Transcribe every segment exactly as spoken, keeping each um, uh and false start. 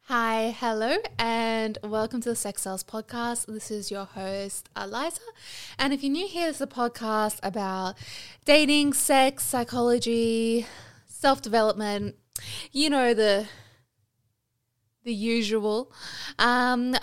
Hi, hello, and welcome to the Sex Sales Podcast. This is your host, Eliza. And if you're new here, this is a podcast about dating, sex, psychology, self-development, you know, the the usual. Um,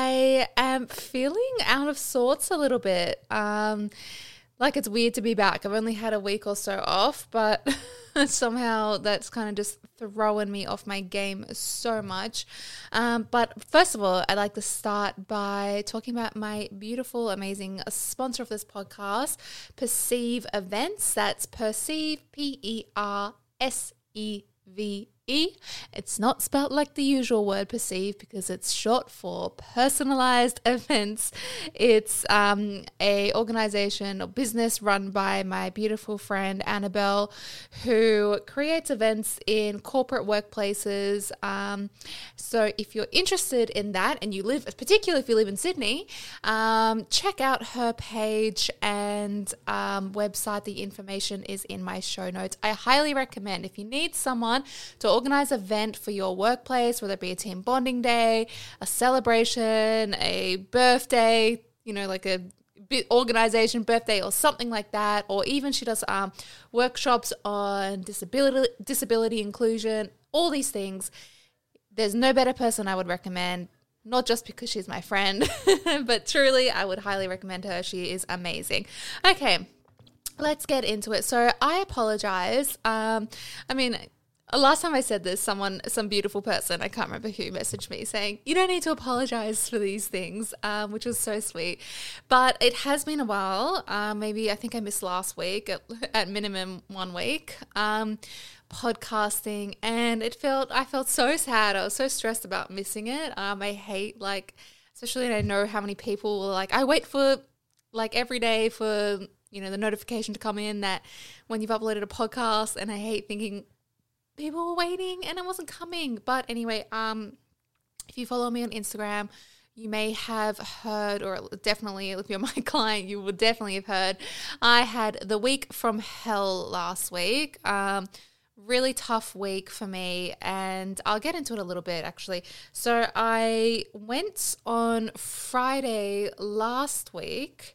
I am feeling out of sorts a little bit. Um, like it's weird to be back. I've only had a week or so off, but somehow that's kind of just throwing me off my game so much. Um, but first of all, I'd like to start by talking about my beautiful, amazing sponsor of this podcast, Perceive Events. That's Perceive, P E R S E V E. It's not spelled like the usual word perceive because it's short for personalized events. It's um, a organization or business run by my beautiful friend Annabelle, who creates events in corporate workplaces. Um, so if you're interested in that and you live, particularly if you live in Sydney, um, check out her page and um, website. The information is in my show notes. I highly recommend if you need someone to organize an event for your workplace, whether it be a team bonding day, a celebration, a birthday, you know, like a organization birthday or something like that, or even she does um, workshops on disability, disability inclusion, all these things. There's no better person I would recommend, not just because she's my friend, but truly I would highly recommend her. She is amazing. Okay, let's get into it. So I apologize. Um, I mean, last time I said this, someone, some beautiful person, I can't remember who, messaged me saying, you don't need to apologize for these things, um, which was so sweet. But it has been a while. Uh, maybe I think I missed last week, at, at minimum one week, um, podcasting. And it felt, I felt so sad. I was so stressed about missing it. Um, I hate like, especially when I know how many people were like, I wait for like every day for, you know, the notification to come in that when you've uploaded a podcast, and I hate thinking, people were waiting and it wasn't coming. But anyway, um, if you follow me on Instagram, you may have heard, or definitely if you're my client, you would definitely have heard, I had the week from hell last week. Um, really tough week for me, and I'll get into it a little bit actually. So I went on Friday last week,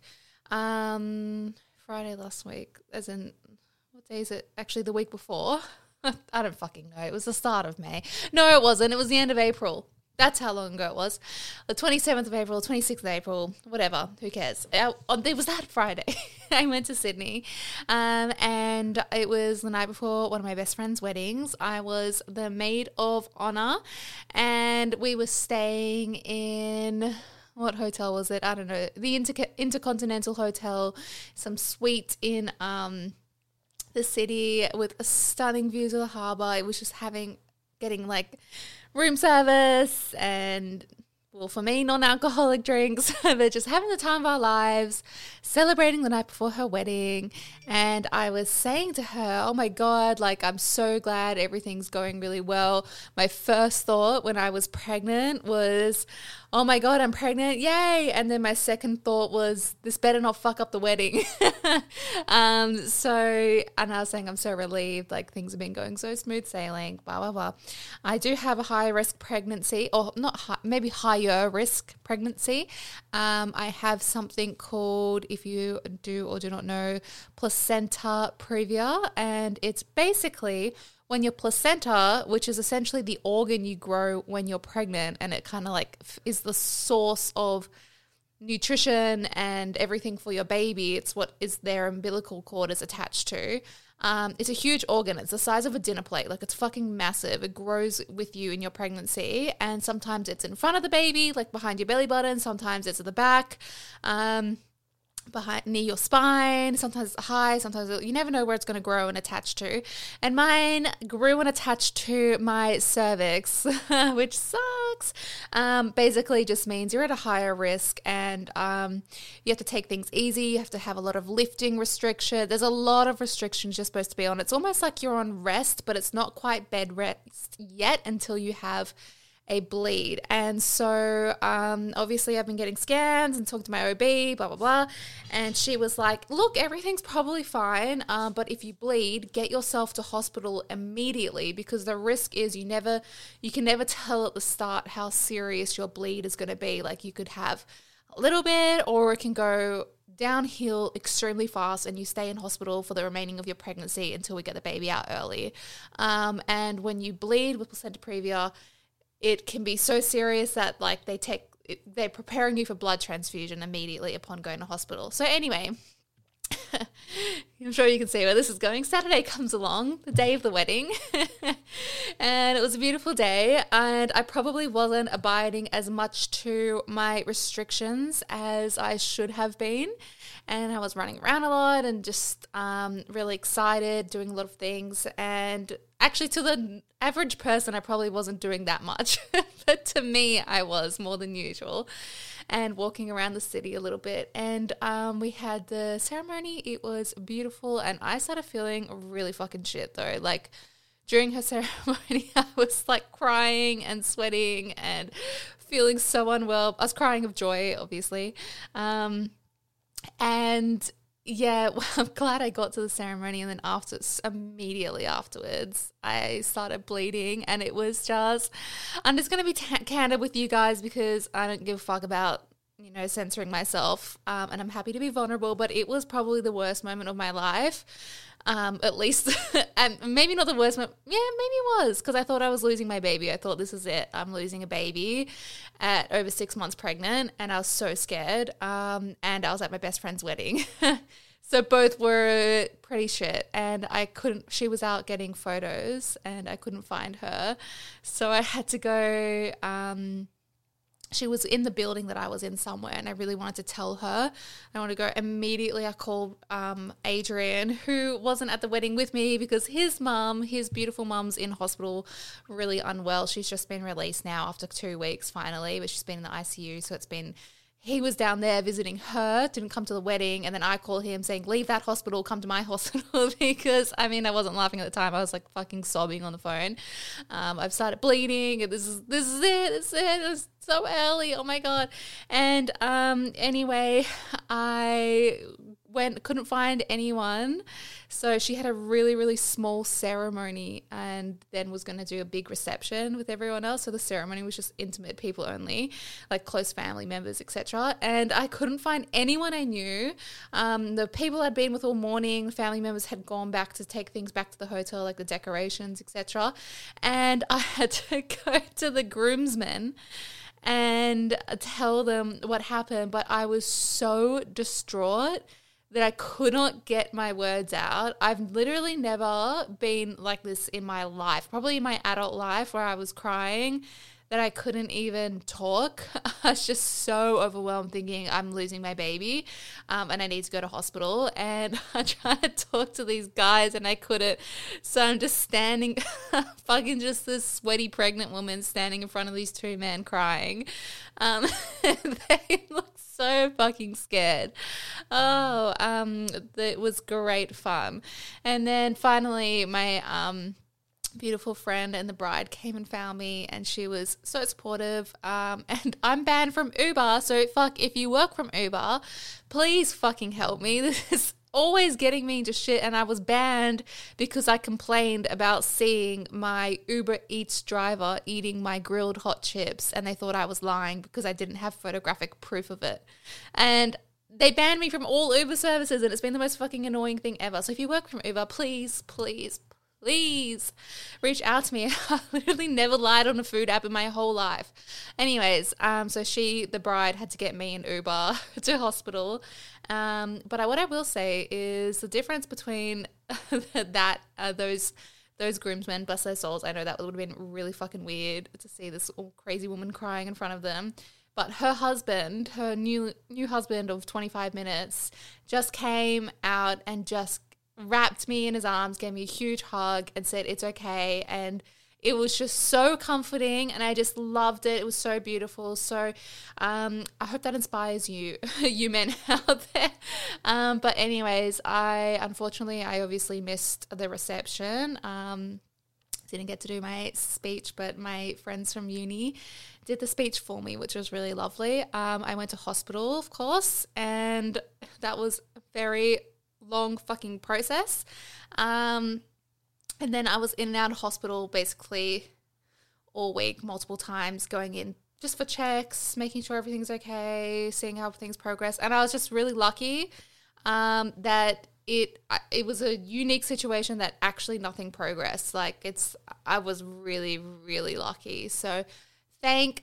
um, Friday last week, as in, what day is it? Actually the week before. I don't fucking know. It was the start of May. No, it wasn't. It was the end of April. That's how long ago it was. The twenty-seventh of April, twenty-sixth of April, whatever. Who cares? It was that Friday. I went to Sydney, um, and it was the night before one of my best friend's weddings. I was the maid of honor, and we were staying in... what hotel was it? I don't know. The Inter- Intercontinental Hotel, some suite in... um. the city with stunning views of the harbour. It was just having, getting like room service and, well, for me, non-alcoholic drinks, but just having the time of our lives, celebrating the night before her wedding. And I was saying to her, oh my God, like, I'm so glad everything's going really well. My first thought when I was pregnant was, oh my God, I'm pregnant, yay. And then my second thought was, this better not fuck up the wedding. um, so, and I was saying, I'm so relieved, like things have been going so smooth sailing, blah, blah, blah. I do have a high risk pregnancy, or not high, maybe higher risk pregnancy. Um, I have something called, if you do or do not know, placenta previa, and it's basically when your placenta, which is essentially the organ you grow when you're pregnant, and it kind of like is the source of nutrition and everything for your baby. It's what is their umbilical cord is attached to. Um, it's a huge organ. It's the size of a dinner plate. Like, it's fucking massive. It grows with you in your pregnancy, and sometimes it's in front of the baby, like behind your belly button. Sometimes it's at the back. Um, behind near your spine, sometimes it's high, sometimes you never know where it's going to grow and attach to. And mine grew and attached to my cervix, which sucks. Um, basically just means you're at a higher risk, and um, you have to take things easy. You have to have a lot of lifting restriction. There's a lot of restrictions you're supposed to be on. It's almost like you're on rest, but it's not quite bed rest yet until you have a bleed. And so um, obviously I've been getting scans and talking to my O B, blah, blah, blah. And she was like, look, everything's probably fine, uh, but if you bleed, get yourself to hospital immediately, because the risk is you never, you can never tell at the start how serious your bleed is going to be. Like, you could have a little bit, or it can go downhill extremely fast and you stay in hospital for the remaining of your pregnancy until we get the baby out early. Um, and when you bleed with placenta previa, it can be so serious that like they take, they're preparing you for blood transfusion immediately upon going to hospital. So anyway, I'm sure you can see where this is going. Saturday comes along, the day of the wedding, and it was a beautiful day, and I probably wasn't abiding as much to my restrictions as I should have been, and I was running around a lot and just um, really excited, doing a lot of things, and actually to the average person I probably wasn't doing that much, but to me I was more than usual. And walking around the city a little bit. And um, we had the ceremony. It was beautiful. And I started feeling really fucking shit though. Like during her ceremony, I was like crying and sweating and feeling so unwell. I was crying of joy, obviously. Um, and yeah, well, I'm glad I got to the ceremony, and then after, immediately afterwards, I started bleeding, and it was just, I'm just going to be t- candid with you guys because I don't give a fuck about, you know, censoring myself, um, and I'm happy to be vulnerable, but it was probably the worst moment of my life, um, at least, and maybe not the worst moment, yeah, maybe it was, because I thought I was losing my baby. I thought, this is it, I'm losing a baby at over six months pregnant, and I was so scared, um, and I was at my best friend's wedding. So both were pretty shit, and I couldn't, she was out getting photos and I couldn't find her. So I had to go, um, she was in the building that I was in somewhere, and I really wanted to tell her. I wanted to go immediately. I called um, Adrian, who wasn't at the wedding with me because his mum, his beautiful mum's in hospital, really unwell. She's just been released now after two weeks finally, but she's been in the I C U, so it's been, he was down there visiting her, didn't come to the wedding, and then I called him saying, leave that hospital, come to my hospital, because, I mean, I wasn't laughing at the time. I was, like, fucking sobbing on the phone. Um, I've started bleeding, and this is this is it, this is it, it was so early, oh, my God. And um, anyway, I went, couldn't find anyone, so she had a really, really small ceremony and then was going to do a big reception with everyone else. So the ceremony was just intimate people only, like close family members, et cetera. And I couldn't find anyone I knew. Um, the people I'd been with all morning, family members had gone back to take things back to the hotel, like the decorations, et cetera. And I had to go to the groomsmen and tell them what happened, but I was so distraught that I could not get my words out. I've literally never been like this in my life, probably in my adult life, where I was crying that I couldn't even talk. I was just so overwhelmed thinking I'm losing my baby um, and I need to go to hospital. And I tried to talk to these guys and I couldn't. So I'm just standing, fucking just this sweaty pregnant woman standing in front of these two men crying. Um, they look so fucking scared. Oh, um, it was great fun. And then finally my um, beautiful friend and the bride came and found me, and she was so supportive. Um, and I'm banned from Uber, so fuck, if you work from Uber, please fucking help me. This is always getting me into shit, and I was banned because I complained about seeing my Uber Eats driver eating my grilled hot chips, and they thought I was lying because I didn't have photographic proof of it. And they banned me from all Uber services, and it's been the most fucking annoying thing ever. So if you work from Uber, please, please, please reach out to me. I literally never lied on a food app in my whole life. Anyways, um, so she, the bride, had to get me an Uber to hospital. Um, but I, what I will say is the difference between that, uh, those those groomsmen, bless their souls, I know that would have been really fucking weird to see this all crazy woman crying in front of them. But her husband, her new new husband of twenty-five minutes, just came out and just wrapped me in his arms, gave me a huge hug and said, it's okay. And it was just so comforting, and I just loved it. It was so beautiful. So um, I hope that inspires you, you men out there. Um, but anyways, I unfortunately, I obviously missed the reception. Um, Didn't get to do my speech, but my friends from uni did the speech for me, which was really lovely. Um, I went to hospital, of course, and that was a very long fucking process. Um, and then I was in and out of hospital basically all week, multiple times, going in just for checks, making sure everything's okay, seeing how things progress. And I was just really lucky um, that It it was a unique situation that actually nothing progressed. Like it's, I was really, really lucky. So thank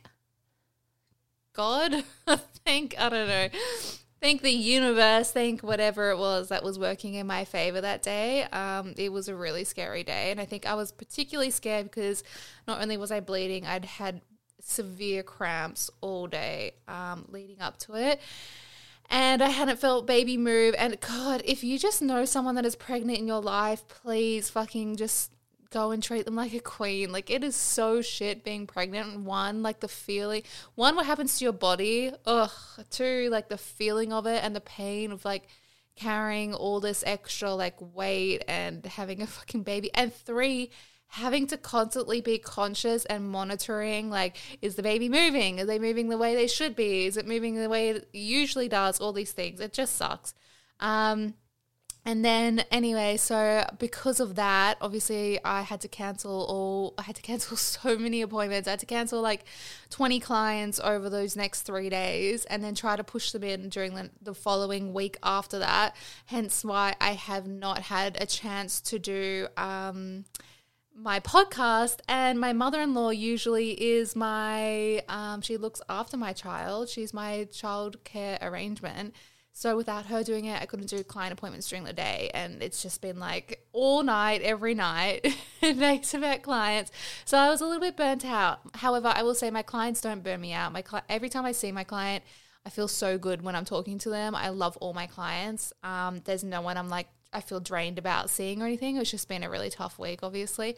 God, thank, I don't know, thank the universe, thank whatever it was that was working in my favor that day. Um, it was a really scary day. And I think I was particularly scared because not only was I bleeding, I'd had severe cramps all day um, leading up to it. And I hadn't felt baby move. And God, if you just know someone that is pregnant in your life, please fucking just go and treat them like a queen. Like it is so shit being pregnant. One, like the feeling, one, what happens to your body. Ugh. Two, like the feeling of it and the pain of like carrying all this extra like weight and having a fucking baby. And three, having to constantly be conscious and monitoring, like, is the baby moving? Are they moving the way they should be? Is it moving the way it usually does? All these things. It just sucks. Um, and then anyway, so because of that, obviously I had to cancel all, I had to cancel so many appointments. I had to cancel like twenty clients over those next three days and then try to push them in during the, the following week after that. Hence why I have not had a chance to do, um, my podcast. And my mother-in-law usually is my, um, she looks after my child. She's my child care arrangement. So without her doing it, I couldn't do client appointments during the day. And it's just been like all night, every night, back to back clients. So I was a little bit burnt out. However, I will say my clients don't burn me out. My cli- Every time I see my client, I feel so good when I'm talking to them. I love all my clients. Um, there's no one I'm like, I feel drained about seeing or anything. It's just been a really tough week, obviously.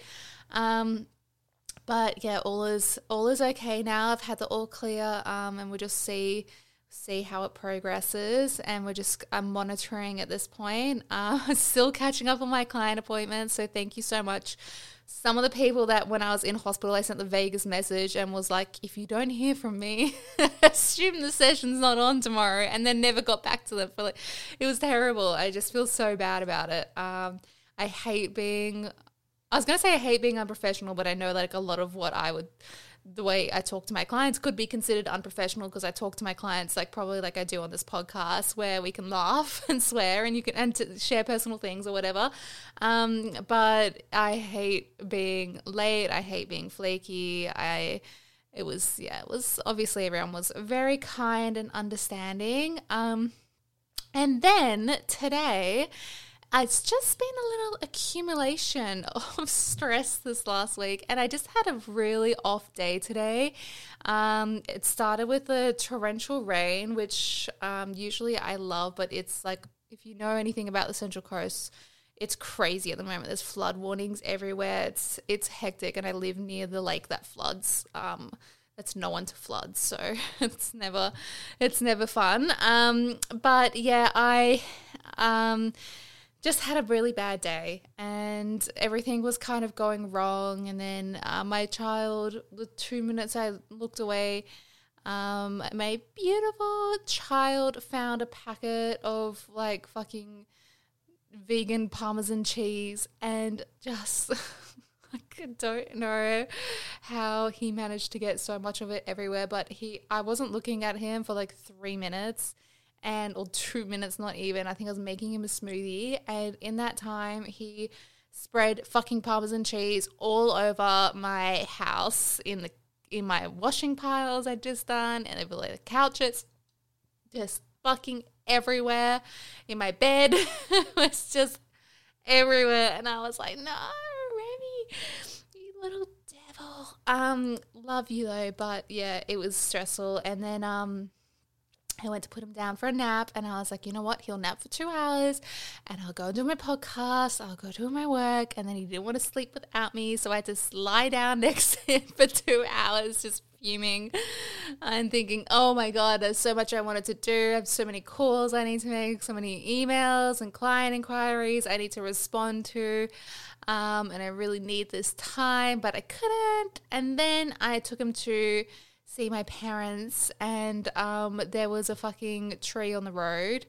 Um, but yeah, all is all is okay now. I've had the all clear, um, and we'll just see see how it progresses. And we're just I'm monitoring at this point. Uh, still catching up on my client appointments. So thank you so much. Some of the people that when I was in hospital, I sent the Vegas message and was like, if you don't hear from me, assume the session's not on tomorrow, and then never got back to them. For like, it was terrible. I just feel so bad about it. Um, I hate being, I was going to say I hate being unprofessional, but I know like a lot of what I would, the way I talk to my clients could be considered unprofessional because I talk to my clients like probably like I do on this podcast where we can laugh and swear and you can and to share personal things or whatever. Um, but I hate being late. I hate being flaky. I, it was, yeah, it was obviously everyone was very kind and understanding. Um, and then today, it's just been a little accumulation of stress this last week, and I just had a really off day today. Um, it started with a torrential rain, which um, usually I love, but it's like, if you know anything about the Central Coast, it's crazy at the moment. There's flood warnings everywhere. It's it's hectic, and I live near the lake that floods. Um, that's known to flood, so it's never it's never fun. Um, but yeah, I. Um, just had a really bad day and everything was kind of going wrong. And then uh, my child, the two minutes I looked away, um, my beautiful child found a packet of like fucking vegan Parmesan cheese and just I don't know how he managed to get so much of it everywhere, but he I wasn't looking at him for like three minutes. And or two minutes, not even. I think I was making him a smoothie. And in that time, he spread fucking Parmesan cheese all over my house, in the in my washing piles I'd just done, and over the couches, just fucking everywhere. In my bed, it was just everywhere. And I was like, no, Remy, you little devil. Um, love you though, but yeah, it was stressful. And then um. I went to put him down for a nap, and I was like, you know what? He'll nap for two hours and I'll go do my podcast. I'll go do my work. And then he didn't want to sleep without me. So I had to lie down next to him for two hours, just fuming and thinking, oh my God, there's so much I wanted to do. I have so many calls I need to make, so many emails and client inquiries I need to respond to. Um, and I really need this time, but I couldn't. And then I took him to see my parents, and um, there was a fucking tree on the road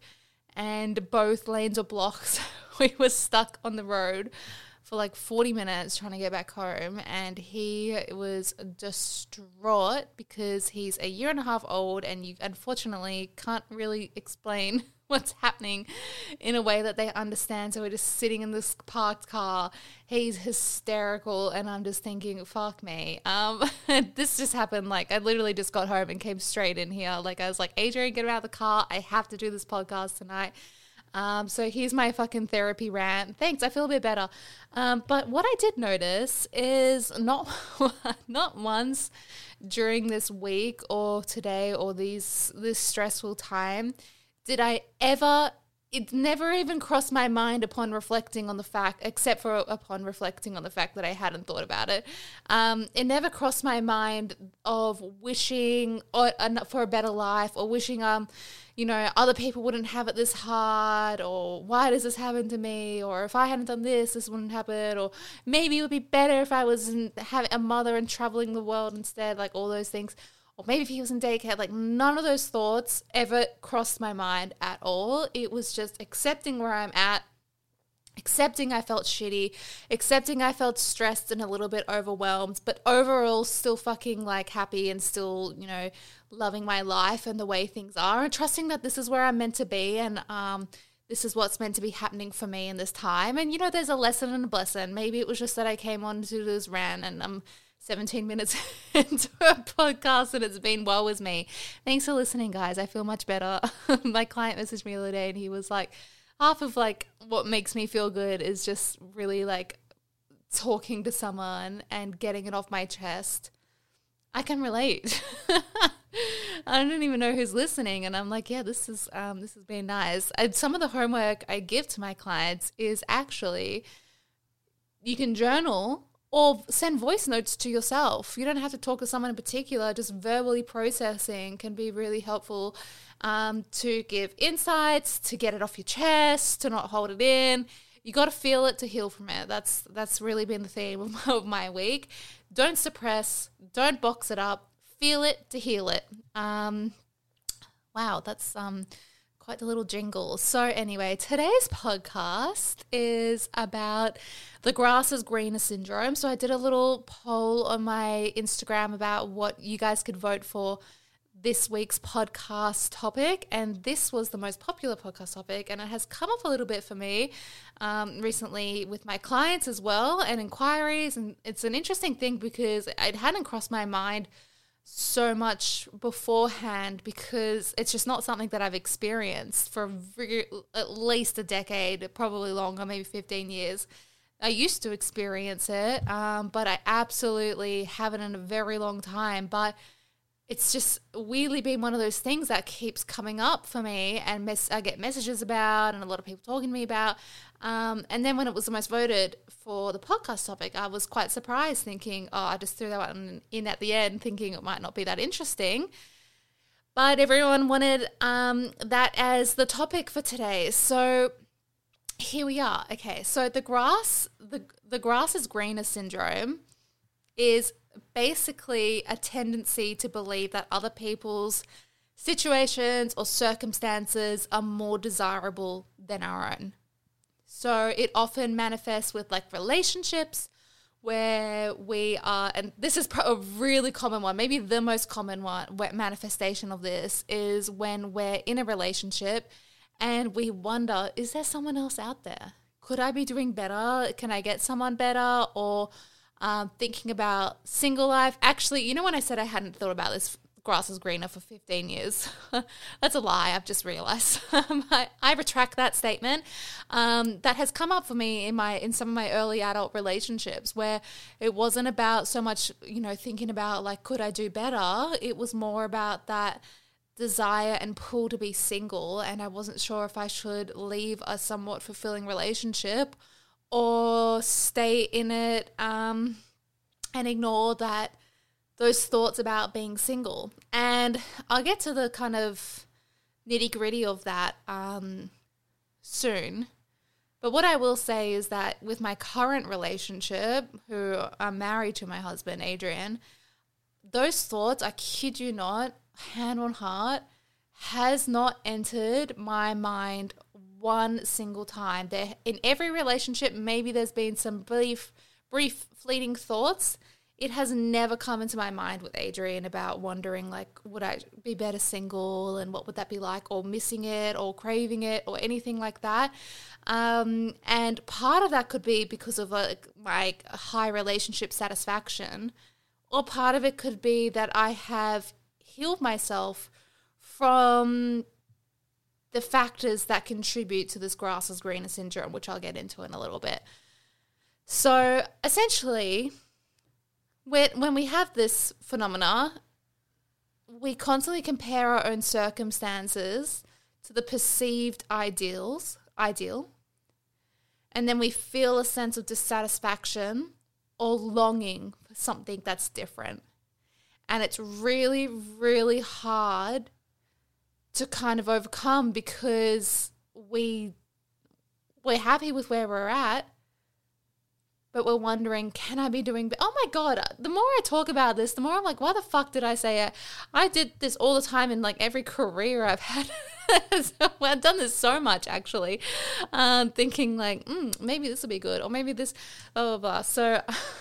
and both lanes were blocked. We were stuck on the road for like forty minutes trying to get back home, and he was distraught because he's a year and a half old and you unfortunately can't really explain what's happening in a way that they understand. So we're just sitting in this parked car. He's hysterical, and I'm just thinking, fuck me. Um, this just happened. Like, I literally just got home and came straight in here. Like, I was like, Adrian, get out of the car. I have to do this podcast tonight. Um, so here's my fucking therapy rant. Thanks, I feel a bit better. Um, but what I did notice is not not once during this week or today or these this stressful time did I ever, it never even crossed my mind upon reflecting on the fact, except for upon reflecting on the fact that I hadn't thought about it. Um, it never crossed my mind of wishing or, uh, for a better life, or wishing, um, you know, other people wouldn't have it this hard, or why does this happen to me? Or if I hadn't done this, this wouldn't happen. Or maybe it would be better if I was having a mother and traveling the world instead, like all those things. Or maybe if he was in daycare, like none of those thoughts ever crossed my mind at all. It was just accepting where I'm at, accepting I felt shitty, accepting I felt stressed and a little bit overwhelmed, but overall still fucking like happy and still, you know, loving my life and the way things are, and trusting that this is where I'm meant to be, and um, this is what's meant to be happening for me in this time. And, you know, there's a lesson and a blessing. Maybe it was just that I came on to this rant and I'm seventeen minutes into a podcast and it's been well with me. Thanks for listening, guys. I feel much better. My client messaged me the other day and he was like, half of like what makes me feel good is just really like talking to someone and getting it off my chest. I can relate. I don't even know who's listening, and I'm like, yeah, this is um, this has been nice. And some of the homework I give to my clients is actually you can journal or send voice notes to yourself. You don't have to talk to someone in particular. Just verbally processing can be really helpful um, to give insights, to get it off your chest, to not hold it in. You got to feel it to heal from it. That's that's really been the theme of my, of my week. Don't suppress. Don't box it up. Feel it to heal it. Um, wow, that's um. quite the little jingle. So anyway, today's podcast is about the grass is greener syndrome. So I did a little poll on my Instagram about what you guys could vote for this week's podcast topic, and this was the most popular podcast topic, and it has come up a little bit for me um, recently with my clients as well, and inquiries. And it's an interesting thing because it hadn't crossed my mind so much beforehand, because it's just not something that I've experienced for at least a decade, probably longer, maybe fifteen years. I used to experience it, um, but I absolutely haven't in a very long time. But it's just weirdly been one of those things that keeps coming up for me, and mes- I get messages about, and a lot of people talking to me about. Um, and then when it was the most voted for the podcast topic, I was quite surprised, thinking, oh, I just threw that one in at the end, thinking it might not be that interesting. But everyone wanted um, that as the topic for today. So here we are. Okay, so the grass, the, the grass is greener syndrome is basically a tendency to believe that other people's situations or circumstances are more desirable than our own. So it often manifests with like relationships where we are, and this is a really common one, maybe the most common one, manifestation of this is when we're in a relationship and we wonder, is there someone else out there? Could I be doing better? Can I get someone better? Or um, thinking about single life. Actually, you know, when I said I hadn't thought about this grass is greener for fifteen years, that's a lie. I've just realized. I, I retract that statement. Um, that has come up for me in my in some of my early adult relationships, where it wasn't about so much, you know, thinking about like, could I do better? It was more about that desire and pull to be single, and I wasn't sure if I should leave a somewhat fulfilling relationship or stay in it um, and ignore that those thoughts about being single. And I'll get to the kind of nitty gritty of that um, soon. But what I will say is that with my current relationship, who I'm married to my husband, Adrian, those thoughts, I kid you not, hand on heart, has not entered my mind one single time. There, in every relationship, maybe there's been some brief, brief fleeting thoughts. It has never come into my mind with Adrian about wondering, like, would I be better single and what would that be like, or missing it or craving it or anything like that. Um, and part of that could be because of like my high relationship satisfaction, or part of it could be that I have healed myself from the factors that contribute to this grass is greener syndrome, which I'll get into in a little bit. So essentially, when, when we have this phenomena, we constantly compare our own circumstances to the perceived ideals, ideal, and then we feel a sense of dissatisfaction or longing for something that's different. And it's really, really hard to kind of overcome because we, we're happy with where we're at, but we're wondering, can I be doing – oh, my God, the more I talk about this, the more I'm like, why the fuck did I say it? I did this all the time in, like, every career I've had. So I've done this so much, actually, um, thinking, like, mm, maybe this will be good, or maybe this blah, blah, blah. So,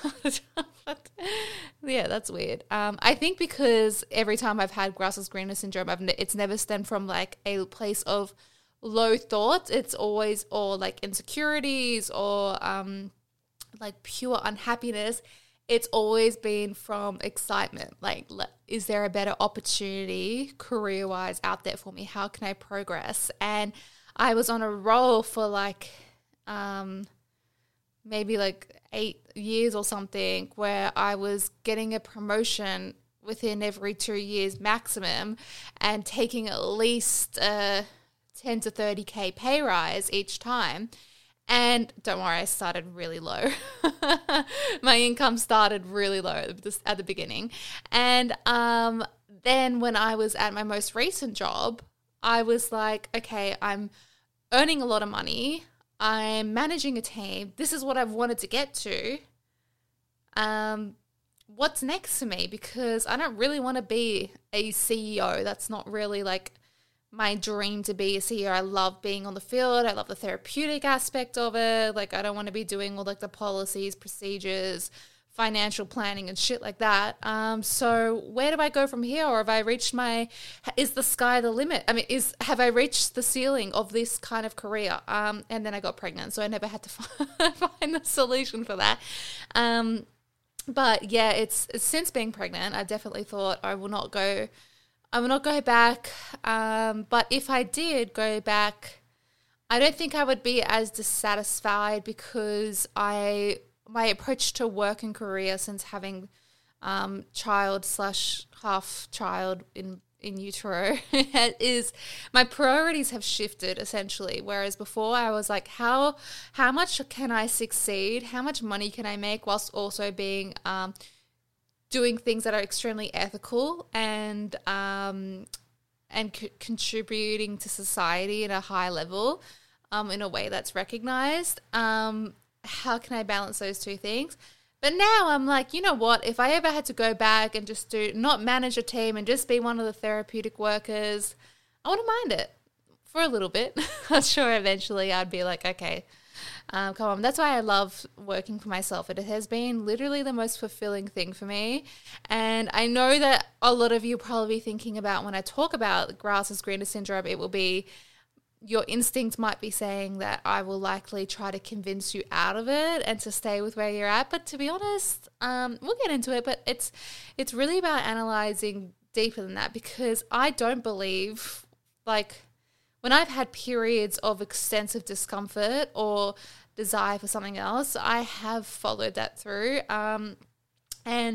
yeah, that's weird. Um, I think because every time I've had grass is greener syndrome, I've ne- it's never stemmed from, like, a place of low thoughts. It's always or, like, insecurities or um, – like pure unhappiness. It's always been from excitement. Like, is there a better opportunity career-wise out there for me? How can I progress? And I was on a roll for like um, maybe like eight years or something where I was getting a promotion within every two years maximum and taking at least a ten to thirty K pay rise each time. And don't worry, I started really low. My income started really low at the beginning. And um, then when I was at my most recent job, I was like, okay, I'm earning a lot of money. I'm managing a team. This is what I've wanted to get to. Um, what's next for me? Because I don't really want to be a C E O. That's not really like my dream to be a C E O. I love being on the field. I love the therapeutic aspect of it. Like, I don't want to be doing all like the policies, procedures, financial planning and shit like that. Um, so where do I go from here? Or have I reached my, is the sky the limit? I mean, is, have I reached the ceiling of this kind of career? Um, and then I got pregnant, so I never had to find the solution for that. Um, but yeah, it's, it's since being pregnant, I definitely thought I will not go I will not go back, um, but if I did go back, I don't think I would be as dissatisfied because I my approach to work and career since having um, child slash half child in in utero is my priorities have shifted essentially. Whereas before I was like, how how much can I succeed? How much money can I make whilst also being um, doing things that are extremely ethical and um, and c- contributing to society at a high level um, in a way that's recognized. Um, how can I balance those two things? But now I'm like, you know what? If I ever had to go back and just do not manage a team and just be one of the therapeutic workers, I wouldn't mind it for a little bit. I'm sure eventually I'd be like, okay, Um, come on. That's why I love working for myself. It has been literally the most fulfilling thing for me. And I know that a lot of you are probably thinking about when I talk about grass is greener syndrome, it will be your instinct might be saying that I will likely try to convince you out of it and to stay with where you're at. But to be honest, um, we'll get into it, but it's it's really about analyzing deeper than that, because I don't believe, like, when I've had periods of extensive discomfort or desire for something else, I have followed that through um, and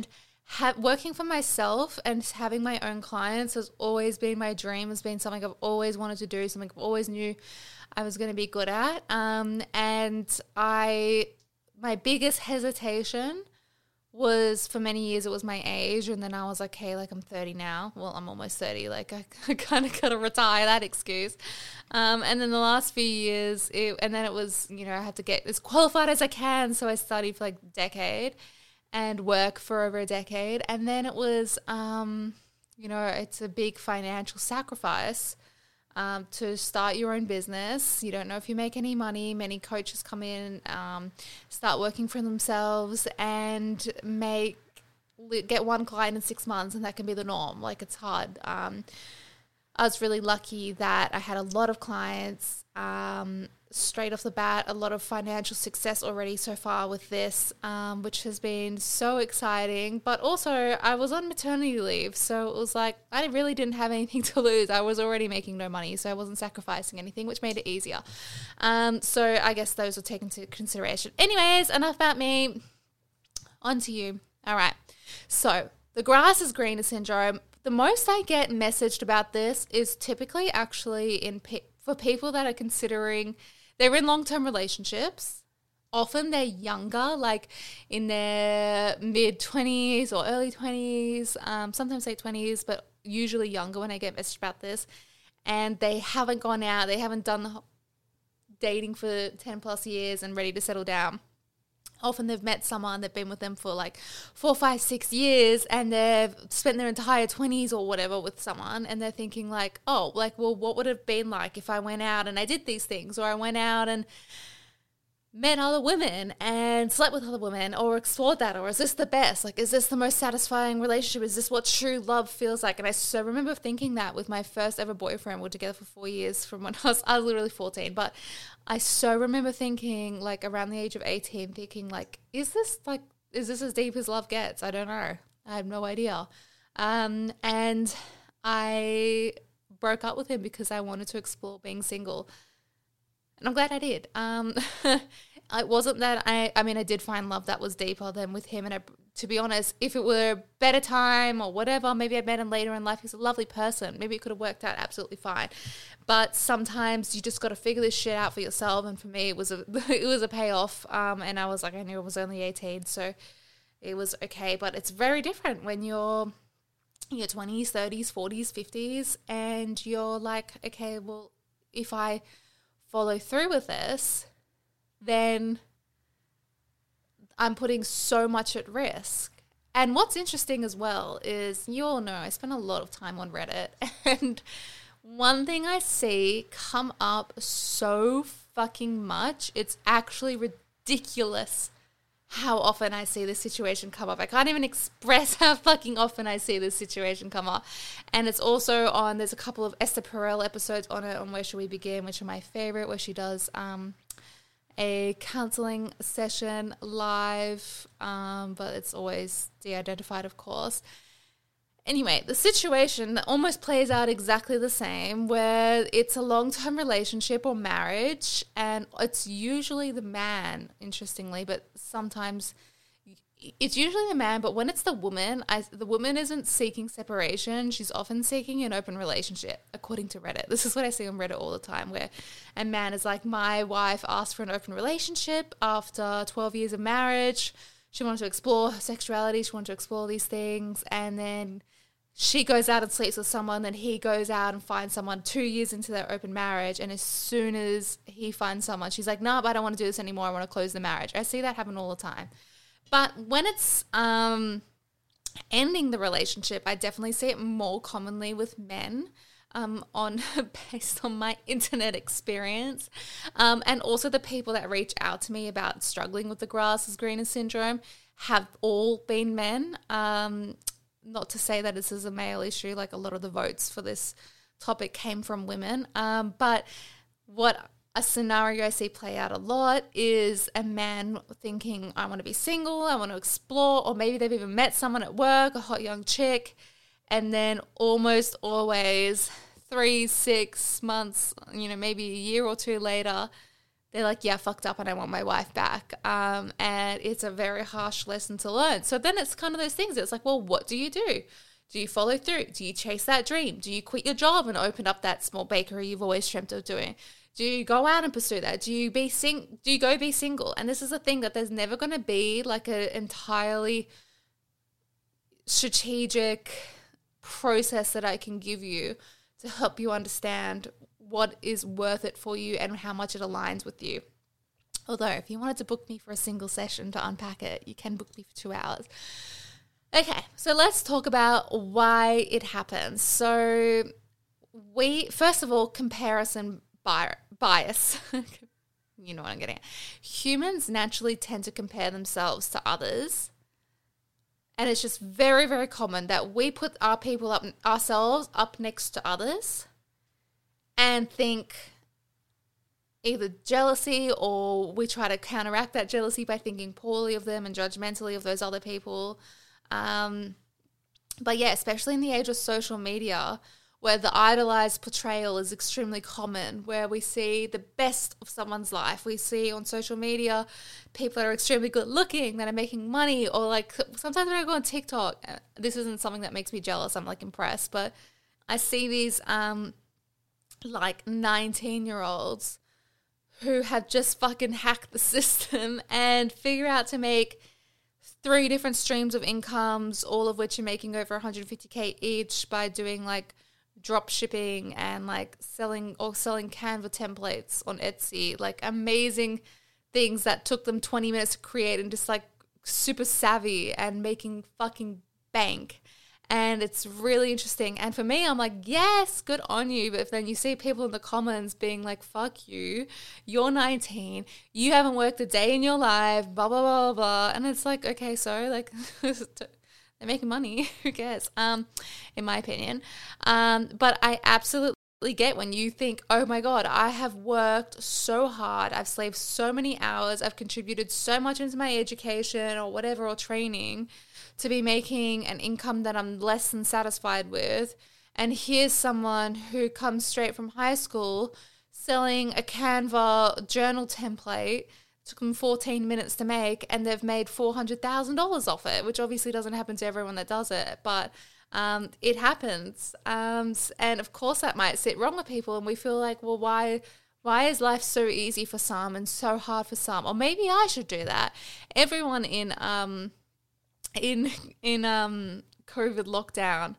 ha- working for myself and having my own clients has always been my dream, has been something I've always wanted to do, something I've always knew I was going to be good at. Um, and I, my biggest hesitation was for many years it was my age, and then I was like, hey, like I'm thirty now. Well, I'm almost thirty. Like I, I kind of got to retire that excuse. Um, and then the last few years, it, and then it was, you know, I had to get as qualified as I can. So I studied for like a decade and work for over a decade. And then it was, um, you know, it's a big financial sacrifice Um, to start your own business. You don't know if you make any money. Many coaches come in, um, start working for themselves and make get one client in six months, and that can be the norm. Like, it's hard. Um, I was really lucky that I had a lot of clients um, straight off the bat, a lot of financial success already so far with this, um, which has been so exciting. But also I was on maternity leave, so it was like I really didn't have anything to lose. I was already making no money, so I wasn't sacrificing anything, which made it easier. Um, so I guess those were taken into consideration. Anyways, enough about me. On to you. All right. So the grass is greener syndrome. The most I get messaged about this is typically actually in pe- for people that are considering they're in long-term relationships. Often they're younger, like in their mid-twenties or early twenties, um, sometimes late twenties, but usually younger when I get messaged about this. And they haven't gone out, they haven't done the dating for ten plus years and ready to settle down. Often they've met someone, they've been with them for like four, five, six years and they've spent their entire twenties or whatever with someone, and they're thinking like, oh, like, well, what would it have been like if I went out and I did these things, or I went out and met other women and slept with other women, or explored that, or is this the best? Like, is this the most satisfying relationship? Is this what true love feels like? And I so remember thinking that with my first ever boyfriend. We were together for four years from when I was, I was literally fourteen, but I so remember thinking, like, around the age of eighteen, thinking like, is this like, is this as deep as love gets? I don't know. I have no idea. Um, and I broke up with him because I wanted to explore being single. And I'm glad I did. Um, it wasn't that I, I mean, I did find love that was deeper than with him. And I, to be honest, if it were a better time or whatever, maybe I met him later in life. He's a lovely person. Maybe it could have worked out absolutely fine. But sometimes you just got to figure this shit out for yourself. And for me, it was a, it was a payoff. Um, and I was like, I knew I was only eighteen, so it was okay. But it's very different when you're in your twenties, thirties, forties, fifties, and you're like, okay, well, if I follow through with this, then I'm putting so much at risk. And what's interesting as well is, you all know I spend a lot of time on Reddit, and one thing I see come up so fucking much, it's actually ridiculous how often I see this situation come up. I can't even express how fucking often I see this situation come up. And it's also on, there's a couple of Esther Perel episodes on it, on Where Should We Begin, which are my favorite, where she does um, a counseling session live, um, but it's always de-identified, of course. Anyway, the situation almost plays out exactly the same, where it's a long-term relationship or marriage, and it's usually the man, interestingly, but sometimes it's usually the man, but when it's the woman, I, the woman isn't seeking separation. She's often seeking an open relationship, according to Reddit. This is what I see on Reddit all the time, where a man is like, my wife asked for an open relationship after twelve years of marriage. She wanted to explore her sexuality. She wanted to explore these things. And then she goes out and sleeps with someone. Then he goes out and finds someone two years into their open marriage. And as soon as he finds someone, she's like, no, nah, but I don't want to do this anymore. I want to close the marriage. I see that happen all the time. But when it's um, ending the relationship, I definitely see it more commonly with men. Um, on based on my internet experience, um, and also the people that reach out to me about struggling with the grass is greener syndrome have all been men. Um, not to say that this is a male issue, like a lot of the votes for this topic came from women, um, but what a scenario I see play out a lot is a man thinking, I want to be single, I want to explore, or maybe they've even met someone at work, a hot young chick. And then almost always three, six months, you know, maybe a year or two later, they're like, yeah, I fucked up and I want my wife back. Um, and it's a very harsh lesson to learn. So then it's kind of those things. It's like, well, what do you do? Do you follow through? Do you chase that dream? Do you quit your job and open up that small bakery you've always dreamt of doing? Do you go out and pursue that? Do you be sing? Do you go be single? And this is the thing, that there's never going to be like an entirely strategic process that I can give you to help you understand what is worth it for you and how much it aligns with you. Although if you wanted to book me for a single session to unpack it, you can book me for two hours. Okay, so let's talk about why it happens. So we, first of all, comparison bi- bias. You know what I'm getting at. Humans naturally tend to compare themselves to others. And it's just very, very common that we put our people up, ourselves up next to others and think either jealousy, or we try to counteract that jealousy by thinking poorly of them and judgmentally of those other people. Um, but yeah, especially in the age of social media, where the idolized portrayal is extremely common, where we see the best of someone's life. We see on social media people that are extremely good looking, that are making money, or like sometimes when I go on TikTok, this isn't something that makes me jealous, I'm like impressed, but I see these um, like nineteen year olds who have just fucking hacked the system and figure out to make three different streams of incomes, all of which are making over one hundred fifty K each by doing like drop shipping and like selling or selling Canva templates on Etsy, like amazing things that took them twenty minutes to create and just like super savvy and making fucking bank. And it's really interesting. And for me, I'm like, yes, good on you. But if then you see people in the comments being like, fuck you, you're nineteen, you haven't worked a day in your life, blah, blah, blah, blah. And it's like, okay, so like they're making money. Who cares? Um, in my opinion. Um, but I absolutely get when you think, oh my God, I have worked so hard. I've slaved so many hours. I've contributed so much into my education or whatever, or training, to be making an income that I'm less than satisfied with. And here's someone who comes straight from high school selling a Canva journal template. Took them fourteen minutes to make, and they've made four hundred thousand dollars off it, which obviously doesn't happen to everyone that does it, but um, it happens. Um, and of course that might sit wrong with people, and we feel like, well, why why is life so easy for some and so hard for some? Or maybe I should do that. Everyone in um in in um COVID lockdown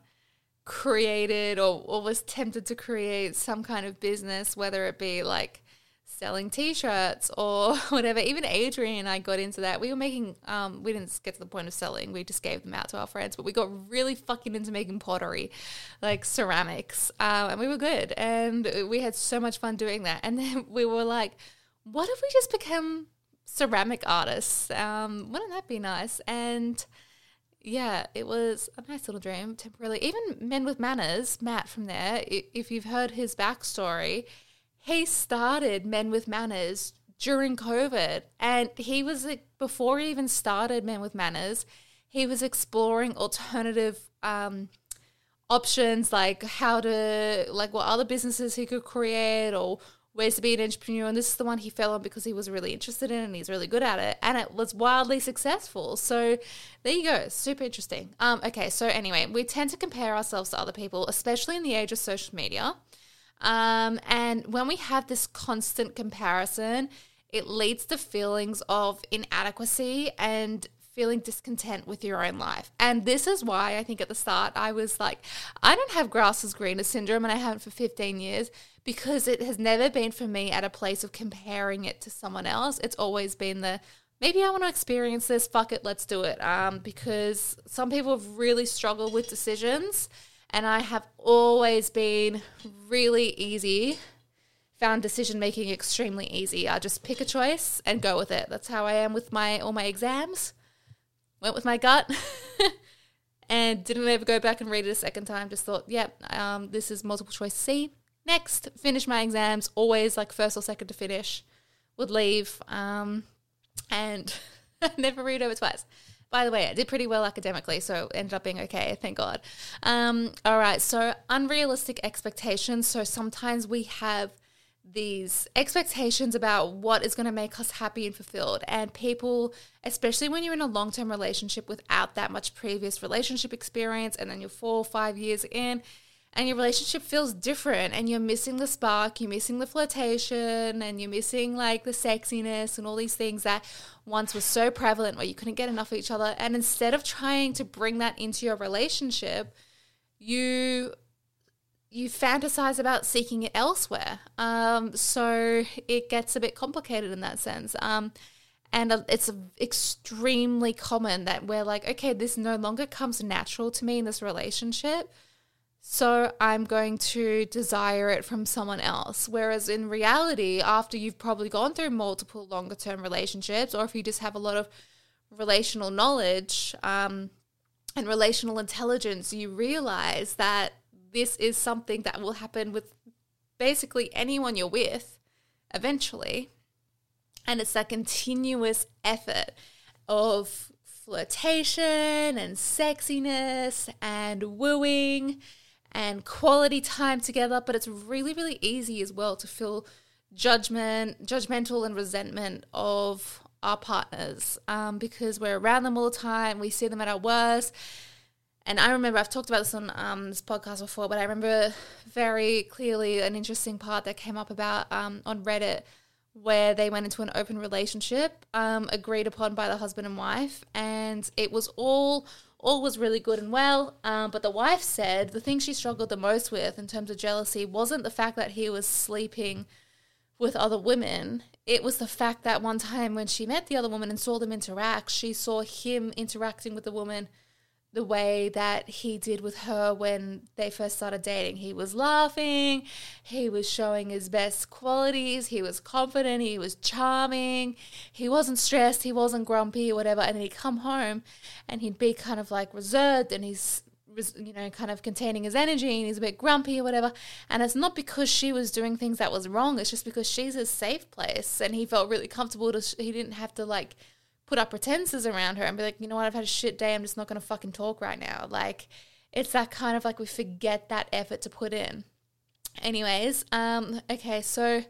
created or, or was tempted to create some kind of business, whether it be like selling t-shirts or whatever. Even Adrian and I got into that. We were making, um, we didn't get to the point of selling. We just gave them out to our friends, but we got really fucking into making pottery, like ceramics, um, and we were good. And we had so much fun doing that. And then we were like, what if we just become ceramic artists? Um, wouldn't that be nice? And yeah, it was a nice little dream temporarily. Even Men with Manners, Matt from there, if you've heard his backstory, he started Men with Manners during COVID, and he was like, before he even started Men with Manners, he was exploring alternative um, options, like how to, like what other businesses he could create or ways to be an entrepreneur. And this is the one he fell on because he was really interested in it and he's really good at it, and it was wildly successful. So there you go. Super interesting. Um, okay, so anyway, we tend to compare ourselves to other people, especially in the age of social media. Um, and when we have this constant comparison, it leads to feelings of inadequacy and feeling discontent with your own life. And this is why I think at the start I was like, I don't have grass is greener syndrome, and I haven't for fifteen years, because it has never been for me at a place of comparing it to someone else. It's always been the, maybe I want to experience this, fuck it, let's do it. Um, because some people have really struggled with decisions, and I have always been really easy, found decision-making extremely easy. I just pick a choice and go with it. That's how I am with my all my exams. Went with my gut and didn't ever go back and read it a second time. Just thought, yep, yeah, um, this is multiple choice C. Next, finish my exams, always like first or second to finish. Would leave um, and never read over twice. By the way, I did pretty well academically, so it ended up being okay, thank God. Um, all right, so unrealistic expectations. So sometimes we have these expectations about what is going to make us happy and fulfilled. And people, especially when you're in a long-term relationship without that much previous relationship experience, and then you're four or five years in and your relationship feels different and you're missing the spark, you're missing the flirtation, and you're missing like the sexiness and all these things that once was so prevalent where you couldn't get enough of each other. And instead of trying to bring that into your relationship, you you fantasize about seeking it elsewhere. Um, so it gets a bit complicated in that sense. Um, and it's extremely common that we're like, okay, this no longer comes natural to me in this relationship, so I'm going to desire it from someone else. Whereas in reality, after you've probably gone through multiple longer term relationships, or if you just have a lot of relational knowledge um, and relational intelligence, you realize that this is something that will happen with basically anyone you're with eventually. And it's that continuous effort of flirtation and sexiness and wooing and quality time together. But it's really, really easy as well to feel judgment, judgmental and resentment of our partners um, because we're around them all the time. We see them at our worst. And I remember, I've talked about this on um, this podcast before, but I remember very clearly an interesting part that came up about um, on Reddit, where they went into an open relationship um, agreed upon by the husband and wife, and it was all all was really good and well, um, but the wife said the thing she struggled the most with in terms of jealousy wasn't the fact that he was sleeping with other women. It was the fact that one time when she met the other woman and saw them interact, she saw him interacting with the woman the way that he did with her when they first started dating. He was laughing, he was showing his best qualities, he was confident, he was charming, he wasn't stressed, he wasn't grumpy or whatever, and then he'd come home and he'd be kind of like reserved and he's, you know, kind of containing his energy and he's a bit grumpy or whatever. And it's not because she was doing things that was wrong, it's just because she's his safe place and he felt really comfortable to, he didn't have to like put up pretenses around her and be like, you know what, I've had a shit day, I'm just not going to fucking talk right now. Like, it's that kind of like we forget that effort to put in. Anyways, um, okay, so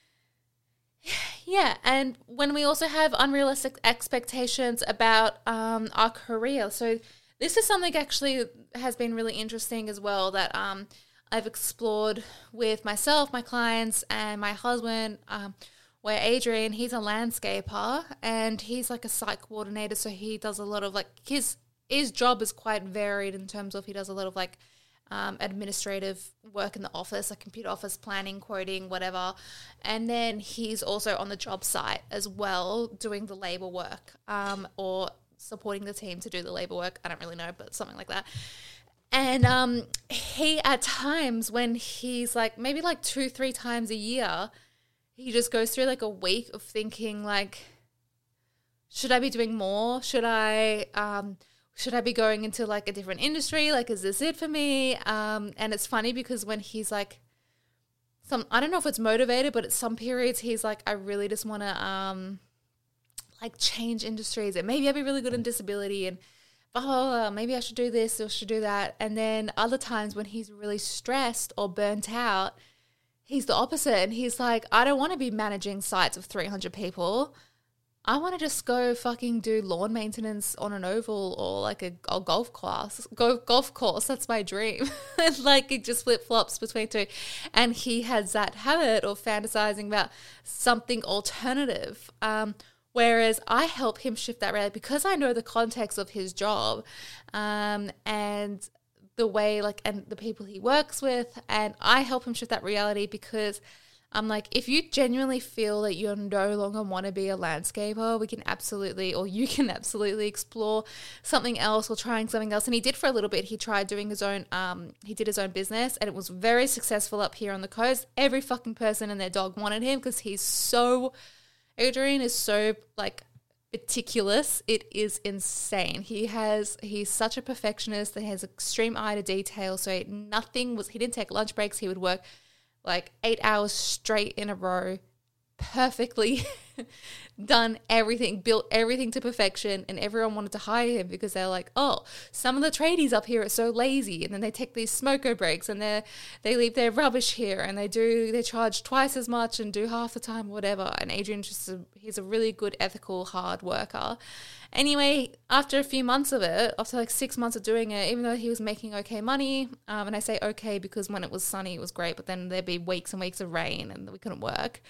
yeah, and when we also have unrealistic expectations about um, our career. So this is something actually has been really interesting as well that um, I've explored with myself, my clients, and my husband, um, where Adrian, he's a landscaper and he's like a site coordinator. So he does a lot of like, his his job is quite varied in terms of he does a lot of like um, administrative work in the office, like computer office, planning, quoting, whatever. And then he's also on the job site as well, doing the labor work um, or supporting the team to do the labor work. I don't really know, but something like that. And um, he, at times when he's like, maybe like two, three times a year, he just goes through like a week of thinking like, should I be doing more? Should I, um, should I be going into like a different industry? Like, is this it for me? Um, and it's funny because when he's like, some, I don't know if it's motivated, but at some periods he's like, I really just want to, um, like change industries and maybe I'd be really good in disability and oh, maybe I should do this or should do that. And then other times when he's really stressed or burnt out, he's the opposite and he's like, I don't want to be managing sites of three hundred people. I want to just go fucking do lawn maintenance on an oval or like a, a golf course. Go golf course. That's my dream. Like it just flip flops between two. And he has that habit of fantasizing about something alternative. Um, whereas I help him shift that reality because I know the context of his job um, and the way like and the people he works with, and I help him shift that reality because I'm like, if you genuinely feel that you no longer want to be a landscaper, we can absolutely, or you can absolutely explore something else or trying something else. And he did for a little bit. He tried doing his own, um, he did his own business and it was very successful up here on the coast. Every fucking person and their dog wanted him because he's so, Adrian is so like meticulous. It is insane. He has, he's such a perfectionist that has extreme eye to detail. So nothing was, he didn't take lunch breaks. He would work like eight hours straight in a row, perfectly done everything, built everything to perfection, and everyone wanted to hire him because they're like, oh, some of the tradies up here are so lazy, and then they take these smoko breaks and they they leave their rubbish here, and they do they charge twice as much and do half the time, whatever. And Adrian's just a, he's a really good, ethical, hard worker. Anyway, after a few months of it, after like six months of doing it, even though he was making okay money, um, and I say okay because when it was sunny it was great, but then there'd be weeks and weeks of rain and we couldn't work.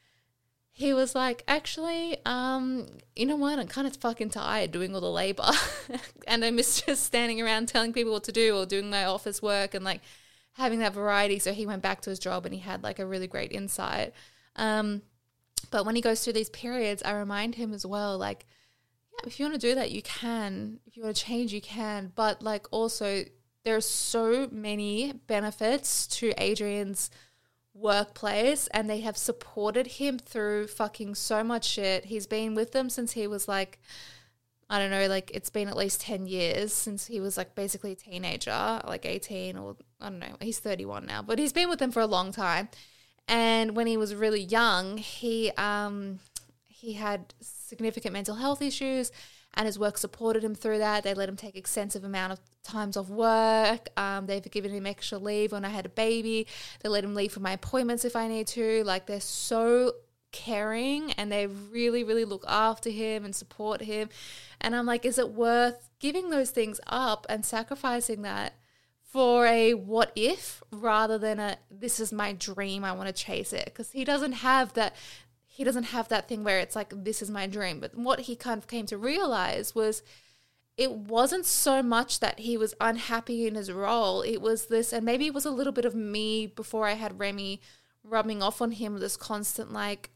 He was like, actually, um, you know what? I'm kind of fucking tired doing all the labor and I miss just standing around telling people what to do or doing my office work and like having that variety. So he went back to his job and he had like a really great insight. Um, but when he goes through these periods, I remind him as well, like, yeah, if you want to do that, you can. If you want to change, you can. But like also there are so many benefits to Adrian's workplace, and they have supported him through fucking so much shit. He's been with them since he was like, I don't know, like it's been at least ten years since he was like basically a teenager, like eighteen or I don't know, he's thirty-one now, but he's been with them for a long time. And when he was really young, he um he had significant mental health issues, and his work supported him through that. They let him take extensive amount of times off work. Um, they've given him extra leave when I had a baby. They let him leave for my appointments if I need to. Like, they're so caring, and they really, really look after him and support him. And I'm like, is it worth giving those things up and sacrificing that for a what if rather than a this is my dream, I want to chase it? Because he doesn't have that. He doesn't have that thing where it's like, this is my dream. But what he kind of came to realize was it wasn't so much that he was unhappy in his role. It was this, and maybe it was a little bit of me before I had Remy rubbing off on him, this constant like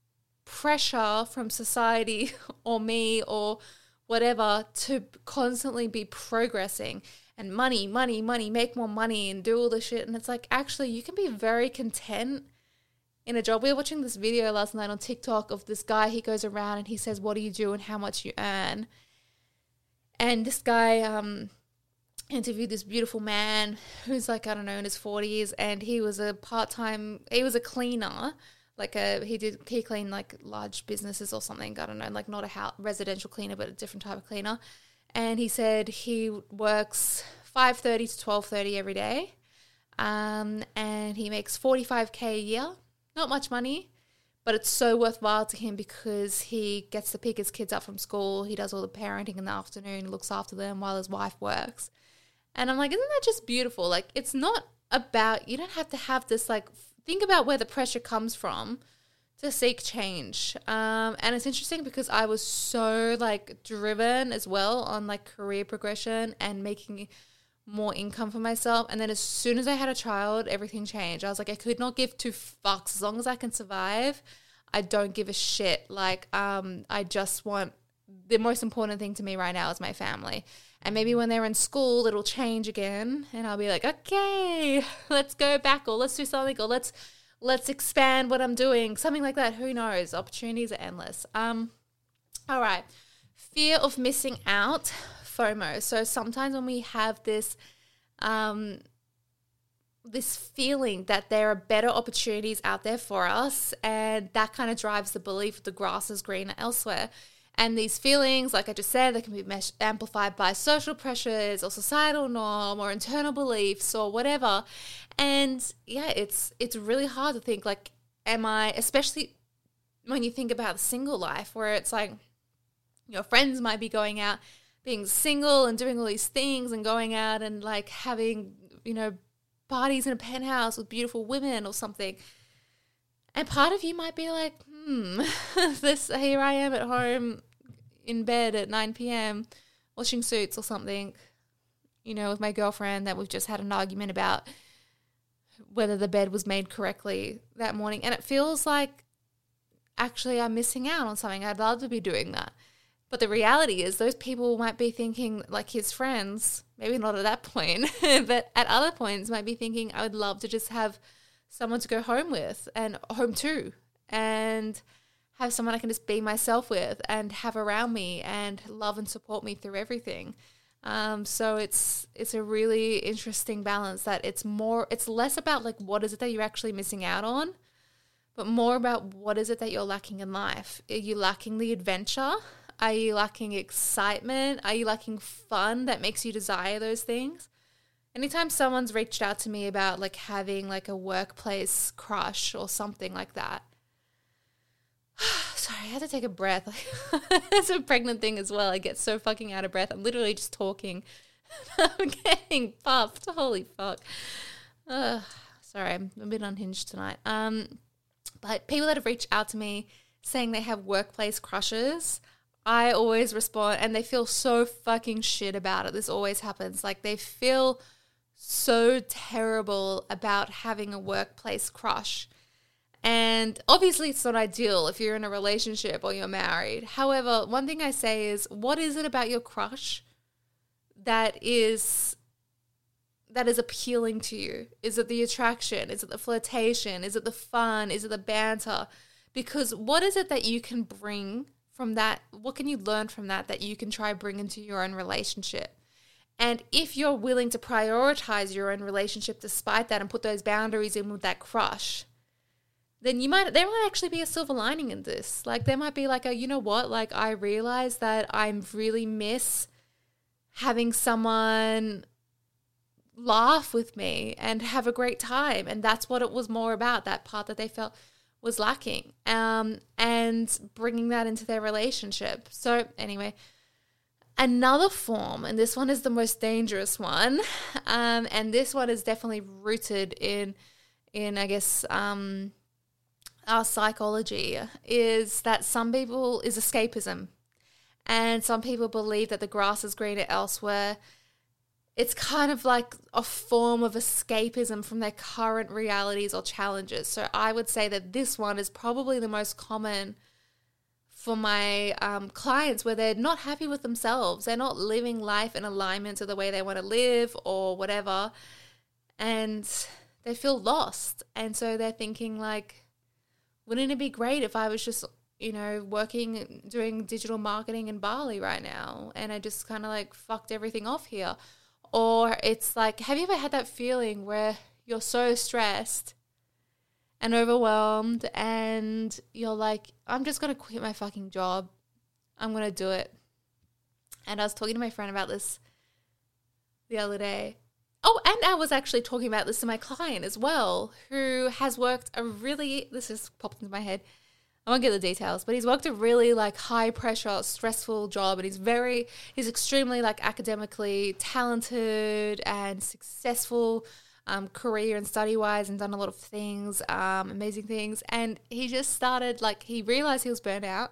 pressure from society or me or whatever to constantly be progressing and money, money, money, make more money and do all the shit. And it's like, actually, you can be very content in a job. We were watching this video last night on TikTok of this guy. He goes around and he says, what do you do and how much you earn? And this guy um, interviewed this beautiful man who's like, I don't know, in his forties, and he was a part-time, he was a cleaner, like a, he did, he cleaned like large businesses or something, I don't know, like not a house, residential cleaner, but a different type of cleaner. And he said he works five thirty to twelve thirty every day, um, and he makes forty-five K a year. Not much money, but it's so worthwhile to him because he gets to pick his kids up from school. He does all the parenting in the afternoon, looks after them while his wife works. And I'm like, isn't that just beautiful? Like, it's not about, you don't have to have this, like, think about where the pressure comes from to seek change. Um, and it's interesting because I was so, like, driven as well on, like, career progression and making more income for myself. And then as soon as I had a child, everything changed. I was like, I could not give two fucks. As long as I can survive, I don't give a shit. Like, um, I just want, the most important thing to me right now is my family. And maybe when they're in school, it'll change again. And I'll be like, okay, let's go back, or let's do something, or let's, let's expand what I'm doing. Something like that. Who knows? Opportunities are endless. Um, all right. Fear of missing out. FOMO. So sometimes when we have this um, this feeling that there are better opportunities out there for us, and that kind of drives the belief the grass is greener elsewhere. And these feelings, like I just said, they can be mesh- amplified by social pressures or societal norm or internal beliefs or whatever. And yeah, it's it's really hard to think like, am I, especially when you think about the single life where it's like your friends might be going out being single and doing all these things and going out and like having, you know, parties in a penthouse with beautiful women or something. And part of you might be like, hmm, this, here I am at home in bed at nine p.m. watching Suits or something, you know, with my girlfriend that we've just had an argument about whether the bed was made correctly that morning. And it feels like actually I'm missing out on something. I'd love to be doing that. But the reality is those people might be thinking, like his friends, maybe not at that point, but at other points might be thinking, I would love to just have someone to go home with and home to, and have someone I can just be myself with and have around me and love and support me through everything. Um, so it's it's a really interesting balance that it's more, it's less about like what is it that you're actually missing out on, but more about what is it that you're lacking in life. Are you lacking the adventure? Are you lacking excitement? Are you lacking fun that makes you desire those things? Anytime someone's reached out to me about like having like a workplace crush or something like that, sorry, I had to take a breath. Like, it's a pregnant thing as well. I get so fucking out of breath. I'm literally just talking. I'm getting puffed. Holy fuck. Uh, sorry, I'm a bit unhinged tonight. Um, but people that have reached out to me saying they have workplace crushes, I always respond, and they feel so fucking shit about it. This always happens. Like, they feel so terrible about having a workplace crush. And obviously it's not ideal if you're in a relationship or you're married. However, one thing I say is, what is it about your crush that is that is appealing to you? Is it the attraction? Is it the flirtation? Is it the fun? Is it the banter? Because what is it that you can bring from that? What can you learn from that that you can try bring into your own relationship? And if you're willing to prioritize your own relationship despite that and put those boundaries in with that crush, then you might, there might actually be a silver lining in this. Like, there might be like a, you know what, like, I realize that I really miss having someone laugh with me and have a great time. And that's what it was more about, that part that they felt was lacking, um, and bringing that into their relationship. So anyway, another form, and this one is the most dangerous one, um, and this one is definitely rooted in, in I guess, um, our psychology, is that some people is escapism, and some people believe that the grass is greener elsewhere. It's kind of like a form of escapism from their current realities or challenges. So I would say that this one is probably the most common for my um, clients, where they're not happy with themselves. They're not living life in alignment to the way they want to live or whatever, and they feel lost. And so they're thinking like, wouldn't it be great if I was just, you know, working, doing digital marketing in Bali right now, and I just kind of like fucked everything off here? Or it's like, have you ever had that feeling where you're so stressed and overwhelmed and you're like, I'm just going to quit my fucking job. I'm going to do it. And I was talking to my friend about this the other day. Oh, and I was actually talking about this to my client as well, who has worked a really, this just popped into my head, I won't get the details, but he's worked a really like high pressure, stressful job, and he's very, he's extremely like academically talented and successful, um, career and study wise, and done a lot of things, um, amazing things. And he just started, like, he realized he was burnt out,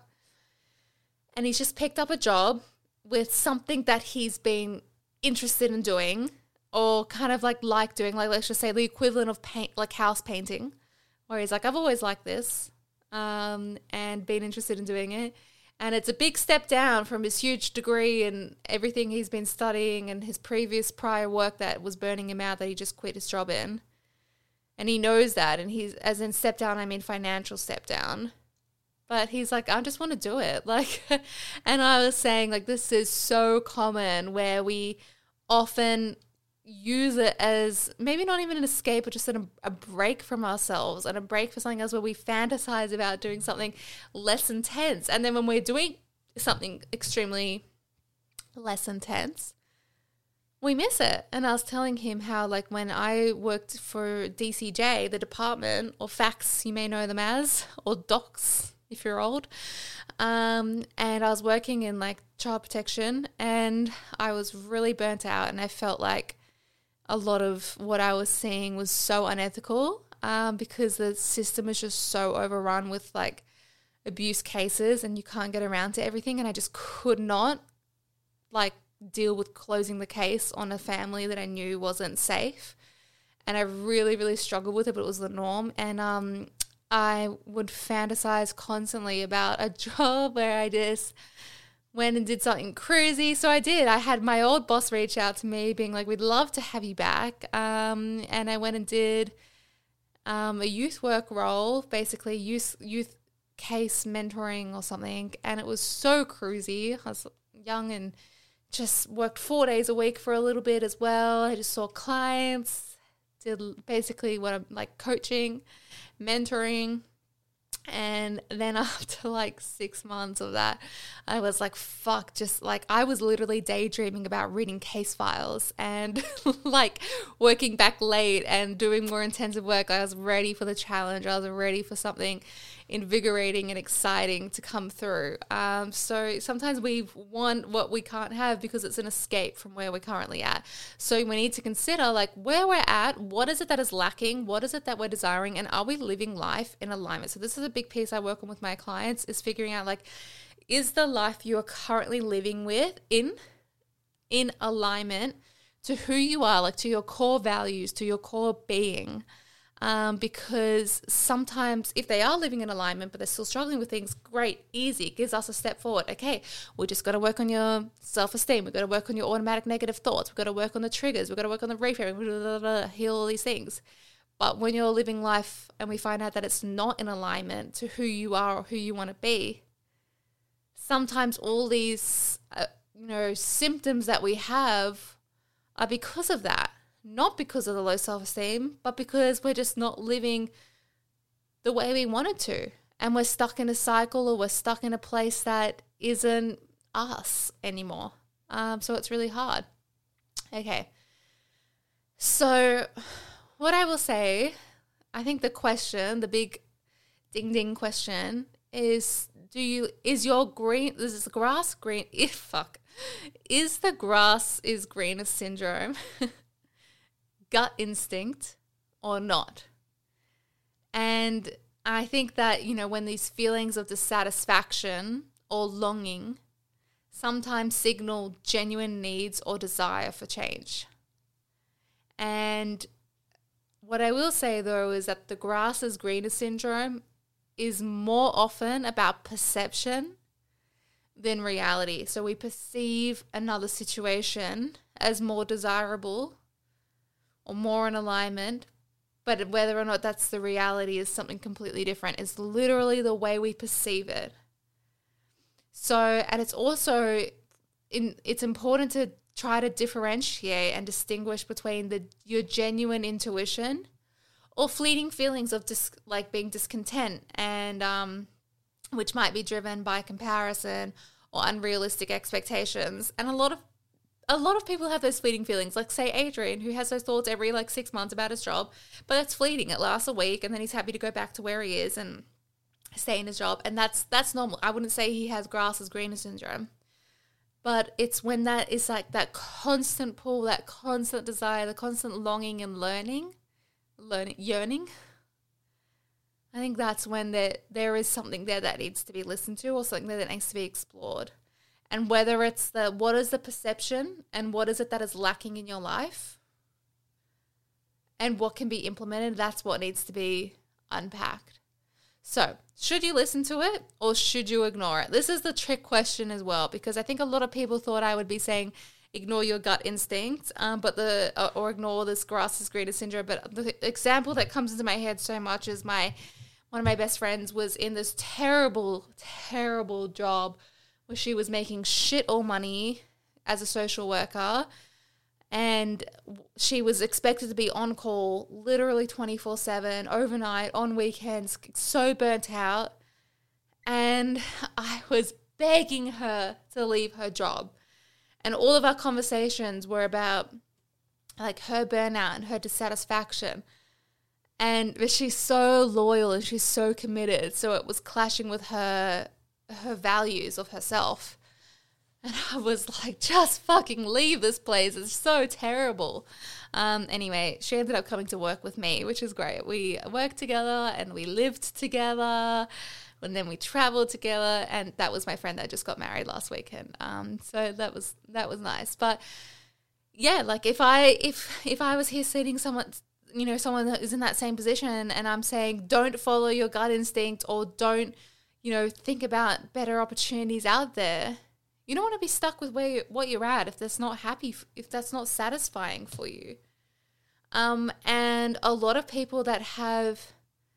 and he's just picked up a job with something that he's been interested in doing, or kind of like like doing, like, let's just say the equivalent of paint, like house painting, where he's like, I've always liked this, um, and been interested in doing it. And it's a big step down from his huge degree and everything he's been studying and his previous prior work that was burning him out, that he just quit his job in. And he knows that. And he's, as in step down, I mean financial step down. But he's like, I just want to do it. Like, and I was saying, like, this is so common where we often use it as maybe not even an escape, but just a, a break from ourselves and a break for something else, where we fantasize about doing something less intense. And then when we're doing something extremely less intense, we miss it. And I was telling him how, like, when I worked for D C J, the department, or fax, you may know them as, or docs if you're old, um, and I was working in like child protection, and I was really burnt out, and I felt like a lot of what I was seeing was so unethical, um, because the system is just so overrun with like abuse cases, and you can't get around to everything. And I just could not like deal with closing the case on a family that I knew wasn't safe. And I really, really struggled with it, but it was the norm. And um, I would fantasize constantly about a job where I just went and did something crazy. So I did. I had my old boss reach out to me being like, we'd love to have you back. Um, and I went and did um, a youth work role, basically youth, youth case mentoring or something. And it was so cruisy. I was young and just worked four days a week for a little bit as well. I just saw clients, did basically what I'm like, coaching, mentoring. And then after like six months of that, I was like, fuck, just like I was literally daydreaming about reading case files and like working back late and doing more intensive work. I was ready for the challenge. I was ready for something invigorating and exciting to come through. Um, so sometimes we want what we can't have because it's an escape from where we're currently at. So we need to consider like where we're at, what is it that is lacking, what is it that we're desiring, and are we living life in alignment? So this is a big piece I work on with my clients, is figuring out like, is the life you are currently living with in in alignment to who you are, like to your core values, to your core being? Um, because sometimes if they are living in alignment but they're still struggling with things, great, easy, it gives us a step forward. Okay, we just got to work on your self-esteem. We've got to work on your automatic negative thoughts. We've got to work on the triggers. We've got to work on the reframing, blah, blah, blah, heal all these things. But when you're living life and we find out that it's not in alignment to who you are or who you want to be, sometimes all these, uh, you know, symptoms that we have are because of that. Not because of the low self-esteem, but because we're just not living the way we wanted to. And we're stuck in a cycle, or we're stuck in a place that isn't us anymore. Um, so it's really hard. Okay. So what I will say, I think the question, the big ding ding question is, do you, is your green, this is grass green, if fuck, is the grass is greener syndrome gut instinct or not? And I think that, you know, when these feelings of dissatisfaction or longing sometimes signal genuine needs or desire for change. And what I will say though is that the grass is greener syndrome is more often about perception than reality. So we perceive another situation as more desirable or more in alignment, but whether or not that's the reality is something completely different. It's literally the way we perceive it. So, and it's also, in, it's important to try to differentiate and distinguish between the your genuine intuition or fleeting feelings of dis, like being discontent, and um, which might be driven by comparison or unrealistic expectations. And a lot of A lot of people have those fleeting feelings, like say Adrian, who has those thoughts every like six months about his job, but it's fleeting. It lasts a week and then he's happy to go back to where he is and stay in his job. And that's that's normal. I wouldn't say he has grass is greener syndrome, but it's when that is like that constant pull, that constant desire, the constant longing and learning, learning, yearning. I think that's when there there is something there that needs to be listened to, or something there that needs to be explored. And whether it's the, what is the perception and what is it that is lacking in your life and what can be implemented, that's what needs to be unpacked. So should you listen to it or should you ignore it? This is the trick question as well, because I think a lot of people thought I would be saying ignore your gut instinct, um, but the uh, or ignore this grass is greener syndrome. But the example that comes into my head so much is my one of my best friends was in this terrible, terrible job where she was making shit all money as a social worker, and she was expected to be on call literally twenty-four seven, overnight, on weekends, so burnt out. And I was begging her to leave her job. And all of our conversations were about like her burnout and her dissatisfaction. And but she's so loyal and she's so committed, so it was clashing with her her values of herself. And I was like, just fucking leave this place. It's so terrible. Um, anyway, she ended up coming to work with me, which is great. We worked together and we lived together, and then we traveled together, and that was my friend that just got married last weekend. Um, so that was that was nice. But yeah, like if I if if I was here seeing someone, you know, someone that is in that same position, and I'm saying don't follow your gut instinct or don't, you know, think about better opportunities out there, you don't want to be stuck with where you, what you're at if that's not happy, if that's not satisfying for you. Um, and a lot of people that have,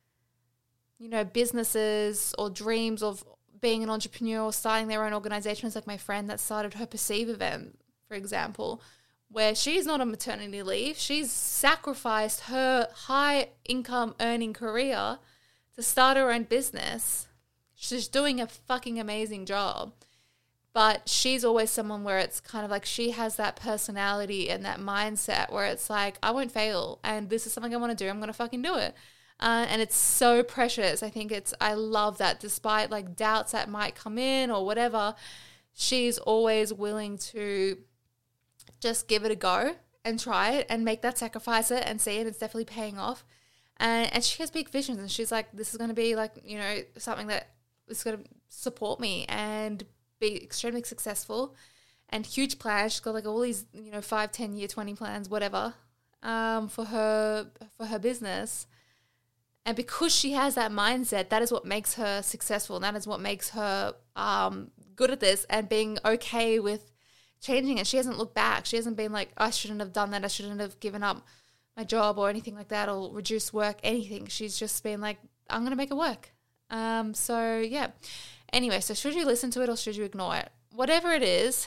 you know, businesses or dreams of being an entrepreneur or starting their own organizations, like my friend that started her Perceive event, for example, where she's not on maternity leave. She's sacrificed her high income earning career to start her own business. She's doing a fucking amazing job. But she's always someone where it's kind of like she has that personality and that mindset where it's like, I won't fail. And this is something I want to do. I'm going to fucking do it. Uh, and it's so precious. I think it's, I love that despite like doubts that might come in or whatever, she's always willing to just give it a go and try it and make that sacrifice it and see it. It's definitely paying off. And, and she has big visions and she's like, this is going to be like, you know, something that is going to support me and be extremely successful and huge plans. She's got like all these, you know, five, ten year, twenty plans, whatever, um, for her, for her business. And because she has that mindset, that is what makes her successful. And that is what makes her um, good at this and being okay with changing it. She hasn't looked back. She hasn't been like, I shouldn't have done that. I shouldn't have given up my job or anything like that or reduced work, anything. She's just been like, I'm going to make it work. Um, so, yeah. Anyway, so should you listen to it or should you ignore it? Whatever it is,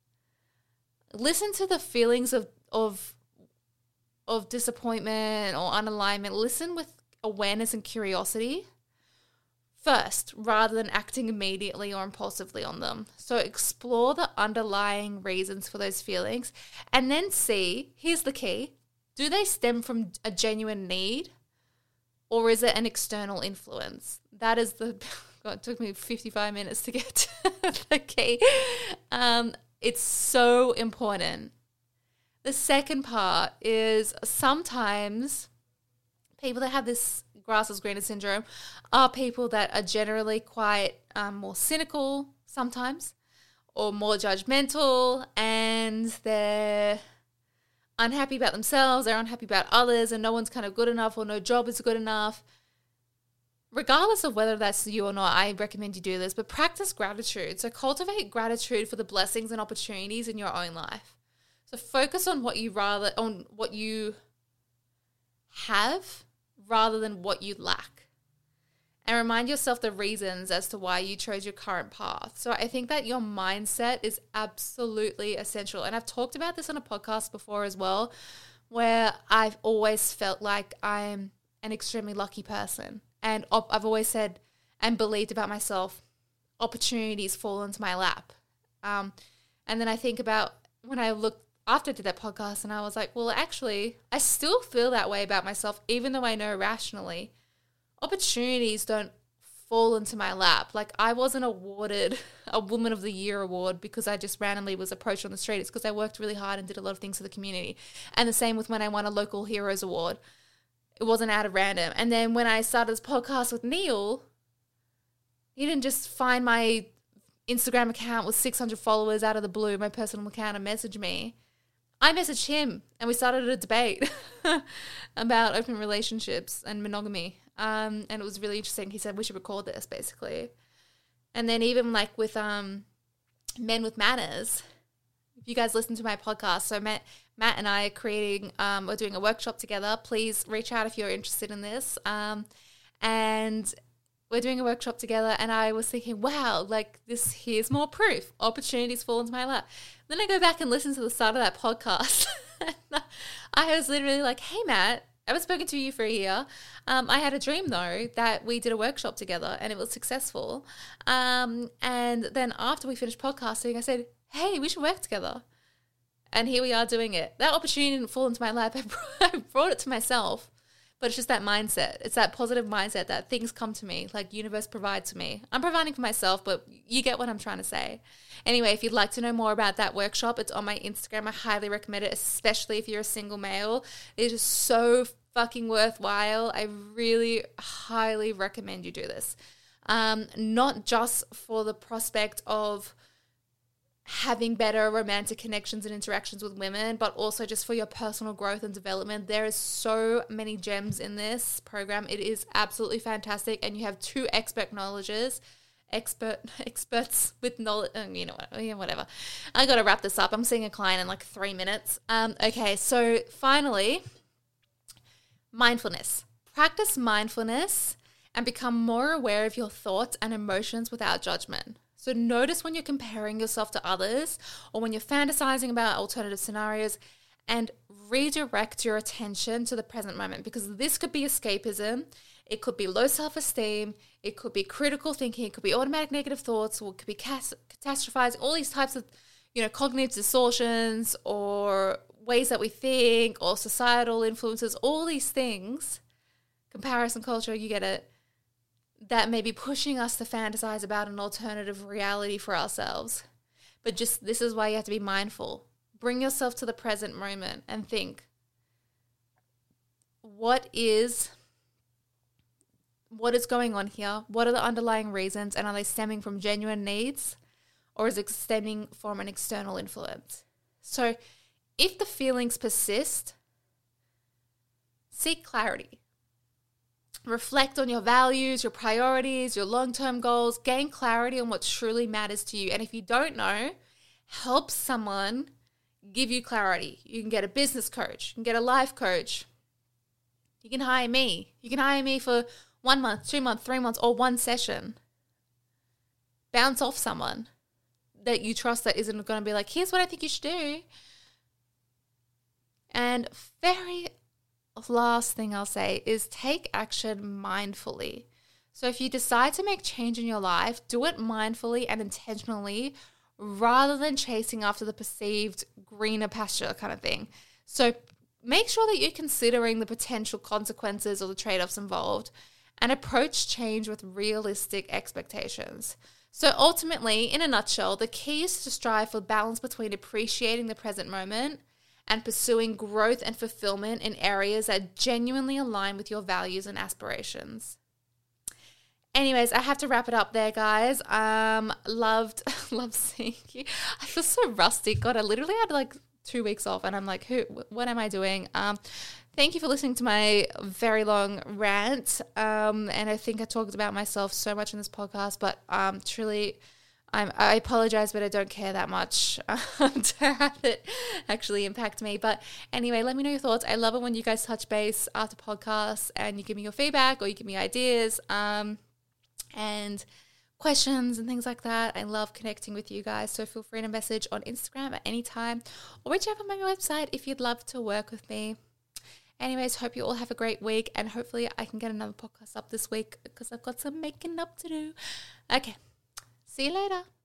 listen to the feelings of of of disappointment or unalignment. Listen with awareness and curiosity first rather than acting immediately or impulsively on them. So explore the underlying reasons for those feelings and then see, here's the key, do they stem from a genuine need or is it an external influence? That is the, God, it took me fifty-five minutes to get to the key. Um, it's so important. The second part is sometimes people that have this grass is greener syndrome are people that are generally quite um, more cynical sometimes or more judgmental and they're unhappy about themselves, they're unhappy about others and no one's kind of good enough or no job is good enough. Regardless of whether that's you or not, I recommend you do this, but practice gratitude. So cultivate gratitude for the blessings and opportunities in your own life. So focus on what you rather on what you have rather than what you lack. And remind yourself the reasons as to why you chose your current path. So I think that your mindset is absolutely essential. And I've talked about this on a podcast before as well, where I've always felt like I'm an extremely lucky person. And op- I've always said and believed about myself, opportunities fall into my lap. Um, and then I think about when I looked after I did that podcast and I was like, well, actually, I still feel that way about myself, even though I know rationally opportunities don't fall into my lap. Like I wasn't awarded a Woman of the Year award because I just randomly was approached on the street. It's because I worked really hard and did a lot of things for the community. And the same with when I won a Local Heroes Award. It wasn't out of random. And then when I started this podcast with Neil, he didn't just find my Instagram account with six hundred followers out of the blue, my personal account, and message me. I messaged him and we started a debate about open relationships and monogamy. Um, and it was really interesting. He said, we should record this, basically. And then even like with um, Men with Manners, if you guys listen to my podcast, so Matt, Matt and I are creating, um, we're doing a workshop together. Please reach out if you're interested in this. Um, and we're doing a workshop together and I was thinking, wow, like this, here's more proof. Opportunities fall into my lap. Then I go back and listen to the start of that podcast. I was literally like, hey, Matt, I haven't spoken to you for a year. Um, I had a dream, though, that we did a workshop together and it was successful. Um, and then after we finished podcasting, I said, hey, we should work together. And here we are doing it. That opportunity didn't fall into my lap. I brought, I brought it to myself. But it's just that mindset. It's that positive mindset that things come to me, like universe provides to me. I'm providing for myself, but you get what I'm trying to say. Anyway, if you'd like to know more about that workshop, it's on my Instagram. I highly recommend it, especially if you're a single male. It is so fucking worthwhile. I really highly recommend you do this. Um, not just for the prospect of having better romantic connections and interactions with women, but also just for your personal growth and development. There is so many gems in this program. It is absolutely fantastic. And you have two expert knowledges, expert experts with knowledge, you know what, yeah, whatever. I got to wrap this up. I'm seeing a client in like three minutes. Um, okay, so finally, mindfulness. Practice mindfulness and become more aware of your thoughts and emotions without judgment. So notice when you're comparing yourself to others or when you're fantasizing about alternative scenarios and redirect your attention to the present moment, because this could be escapism. It could be low self-esteem. It could be critical thinking. It could be automatic negative thoughts, or it could be cas- catastrophizing, all these types of, you know, cognitive distortions or ways that we think or societal influences, all these things, comparison culture, you get it, that may be pushing us to fantasize about an alternative reality for ourselves. But just this is why you have to be mindful. Bring yourself to the present moment and think, what is what is going on here? What are the underlying reasons, and are they stemming from genuine needs, or is it stemming from an external influence? So if the feelings persist, seek clarity. Reflect on your values, your priorities, your long-term goals. Gain clarity on what truly matters to you. And if you don't know, help someone give you clarity. You can get a business coach. You can get a life coach. You can hire me. You can hire me for one month, two months, three months, or one session. Bounce off someone that you trust that isn't going to be like, here's what I think you should do. And very last thing I'll say is take action mindfully. So if you decide to make change in your life, do it mindfully and intentionally rather than chasing after the perceived greener pasture kind of thing. So make sure that you're considering the potential consequences or the trade-offs involved, and approach change with realistic expectations. So ultimately, in a nutshell, the key is to strive for balance between appreciating the present moment and pursuing growth and fulfillment in areas that genuinely align with your values and aspirations. Anyways, I have to wrap it up there, guys. Um, loved, loved seeing you. I feel so rusty. God, I literally had like two weeks off, and I'm like, who? What am I doing? Um, thank you for listening to my very long rant. Um, and I think I talked about myself so much in this podcast, but um, truly, I'm, I apologize, but I don't care that much um, to have it actually impact me. But anyway, let me know your thoughts. I love it when you guys touch base after podcasts and you give me your feedback or you give me ideas um, and questions and things like that. I love connecting with you guys. So feel free to message on Instagram at any time or reach out on my website if you'd love to work with me. Anyways, hope you all have a great week, and hopefully I can get another podcast up this week because I've got some making up to do. Okay. See you later.